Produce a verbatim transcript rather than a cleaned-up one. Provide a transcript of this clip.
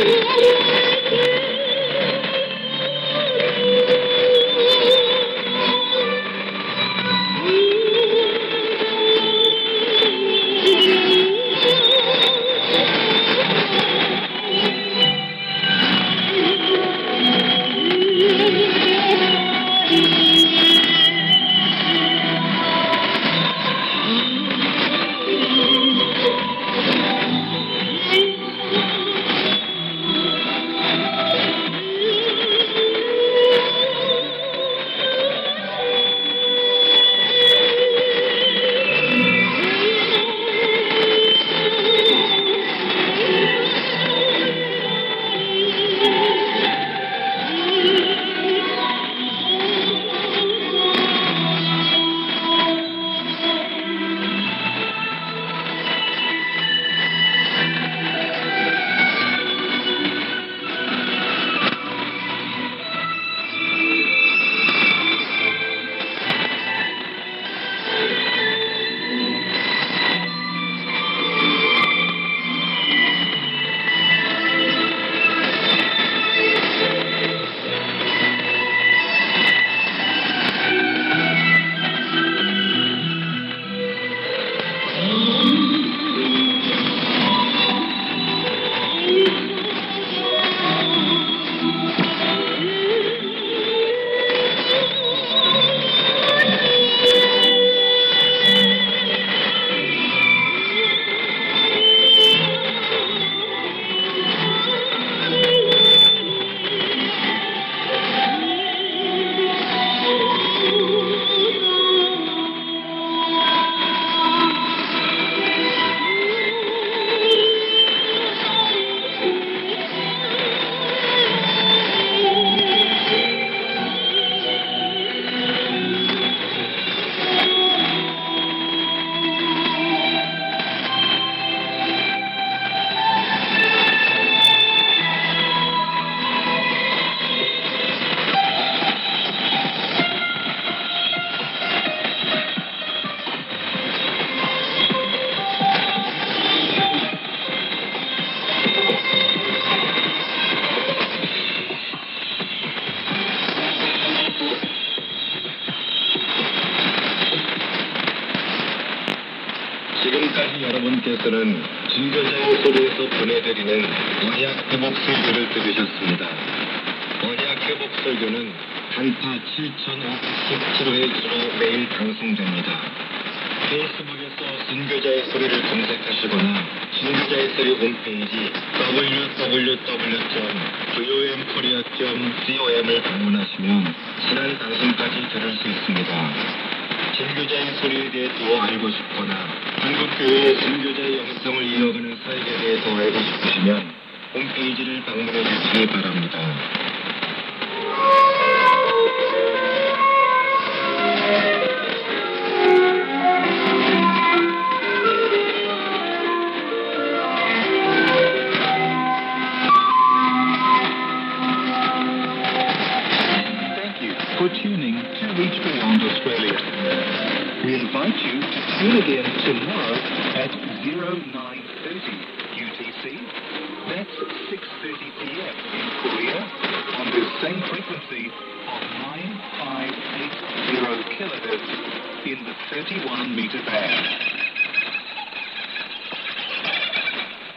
지금까지 여러분께서는 진교자의 소리에서 보내드리는 언약 회복 설교를 들으셨습니다. 언약 회복 설교는 단파 칠천오백십칠 회수로 매일 방송됩니다. 페이스북에서 진교자의 소리를 검색하시거나 진교자의 소리 홈페이지 더블유 더블유 더블유 점 브이오엠코리아 점 com을 방문하시면 지난 방송까지 들을 수 있습니다. 진교자의 소리에 대해 더 알고 싶거나 한국교회의 진교자의 영성을 이어가는 사역에 대해 더 알고 싶으시면 홈페이지를 방문해 주시기 바랍니다. For tuning to Reach Beyond Australia. We invite you to tune again tomorrow at oh nine thirty U T C. That's six thirty p m in Korea on the same frequency of nine five eight zero kilohertz in the thirty-one meter band.